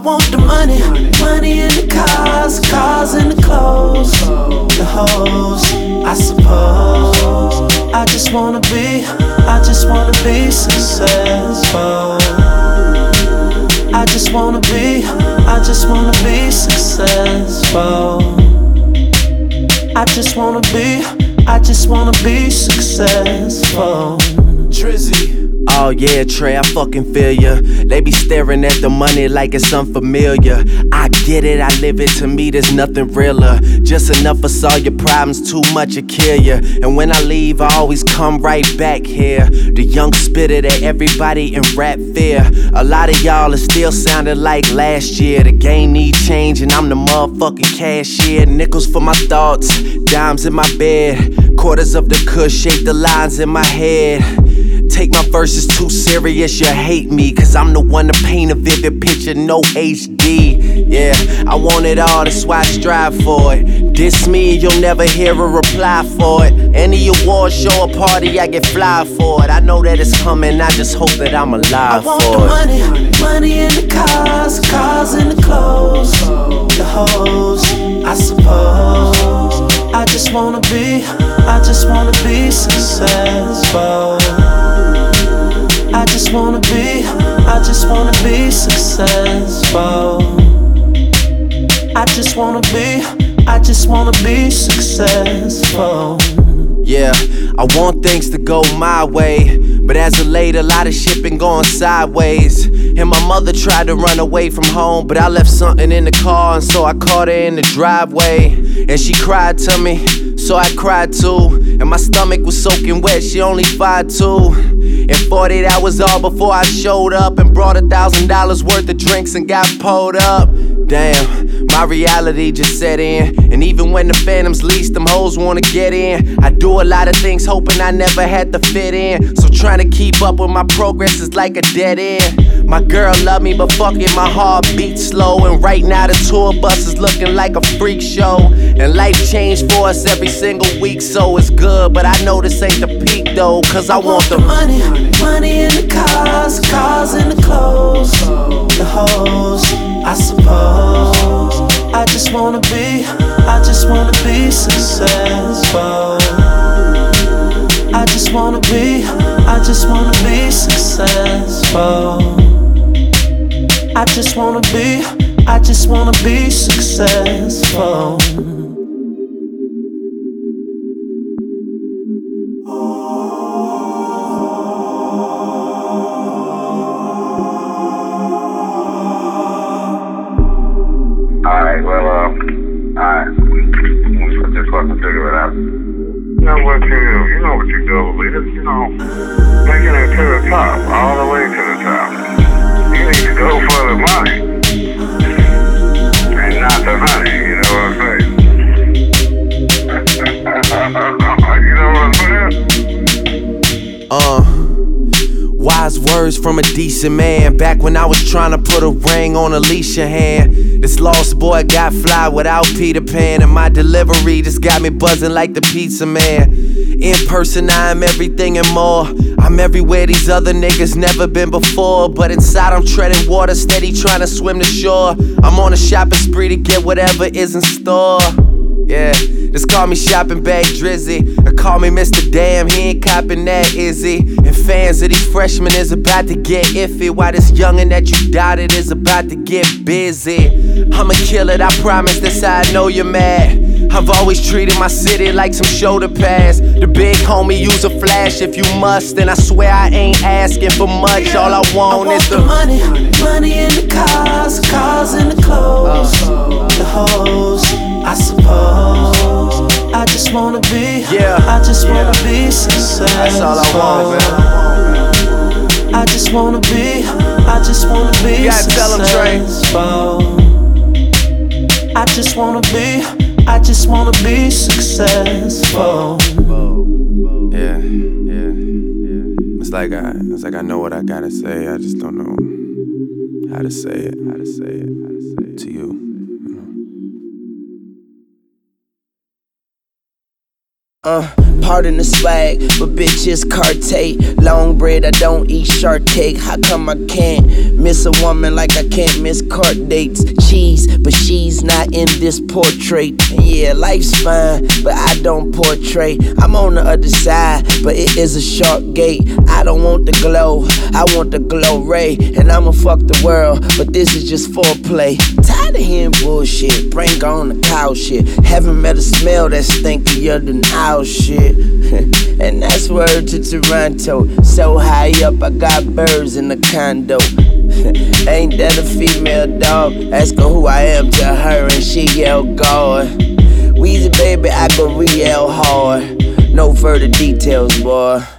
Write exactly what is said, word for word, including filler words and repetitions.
want the money, money in the cars, cars in the clothes, the hoes, I suppose. I just wanna be, I just wanna be successful. I just wanna be, I just wanna be successful. I just wanna be, I just wanna be successful. Drizzy. Oh yeah, Trey, I fucking feel ya. They be staring at the money like it's unfamiliar. I get it, I live it, to me there's nothing realer. Just enough for solve your problems, too much to kill ya. And when I leave, I always come right back here. The young spitter that everybody in rap fear. A lot of y'all are still sounding like last year. The game need change and I'm the motherfucking cashier. Nickels for my thoughts, dimes in my bed. Quarters of the kush shape the lines in my head. Take my verses too serious, you hate me, cause I'm the one to paint a vivid picture, no H D. Yeah, I want it all, that's why I strive for it. Diss me, you'll never hear a reply for it. Any award show or party, I get fly for it. I know that it's coming, I just hope that I'm alive for it. I want the money, money in the cars, cars in the clothes, the hoes, I suppose. I just wanna be, I just wanna be successful. I just wanna be, I just wanna be successful. I just wanna be, I just wanna be successful. Yeah, I want things to go my way, but as of late, a lot of shit been going sideways. And my mother tried to run away from home, but I left something in the car, and so I caught her in the driveway. And she cried to me, so I cried too. And my stomach was soaking wet, she only five two. And forty-eight hours all before I showed up and brought a thousand dollars worth of drinks and got pulled up. Damn, my reality just set in. And even when the phantoms least, them hoes wanna get in. I do a lot of things hoping I never had to fit in. So trying to keep up with my progress is like a dead end. My girl love me, but fuck it, my heart beats slow. And right now the tour bus is looking like a freak show. And life changed for us every single week, so it's good. But I know this ain't the peak though, cause I, I want, want the money, money in the cars, cars in the clothes, the hoes, I suppose. I just wanna be, I just wanna be successful. I just wanna be, I just wanna be successful. I just wanna be, I just wanna be successful. Alright, well, uh, alright. Let's just fucking figure it out. You know what you do, you know what you do, leaders, you know, making it to the top, all the way to the top. You need to go for the money, and not the honey, you know what I'm saying? You know what I'm saying? Uh Wise words from a decent man. Back when I was trying to put a ring on Alicia hand. This lost boy got fly without Peter Pan. And my delivery just got me buzzing like the pizza man. In person I am everything and more. I'm everywhere these other niggas never been before. But inside I'm treading water, steady trying to swim to shore. I'm on a shopping spree to get whatever is in store. Yeah, just call me shopping bag Drizzy, or call me Mister Damn, he ain't copping that, is he? And fans of these freshmen is about to get iffy, while this youngin' that you doubted is about to get busy. I'ma kill it, I promise, that's how I know you're mad. I've always treated my city like some shoulder pads. The big homie use a flash if you must, and I swear I ain't asking for much. All I want, I want is the, the money, money in the cars, cars in the clothes, the hoes, I suppose. I just wanna be, yeah, I just wanna yeah. be successful. That's all I want, man. I just wanna be, I just wanna be you gotta tell 'em, Trey. successful. I just wanna be, I just wanna be successful. Yeah, yeah, yeah. It's like I, it's like I know what I gotta say. I just don't know how to say it, how to say it, how to say it to you. Uh, Pardon the swag, but bitch, it's Cartier. Long bread, I don't eat shark cake. How come I can't miss a woman like I can't miss court dates? Cheese, but she's not in this portrait. And yeah, life's fine, but I don't portray. I'm on the other side, but it is a short gate. I don't want the glow, I want the glow ray. And I'ma fuck the world, but this is just foreplay. Tired of hearing bullshit, bring on the cow shit. Haven't met a smell that's stinkier than owl shit. And that's word to Toronto. So high up, I got birds in the condo. Ain't that a female dog? Ask her who I am to her and she yell God. Weezy baby, I go real hard. No further details, boy.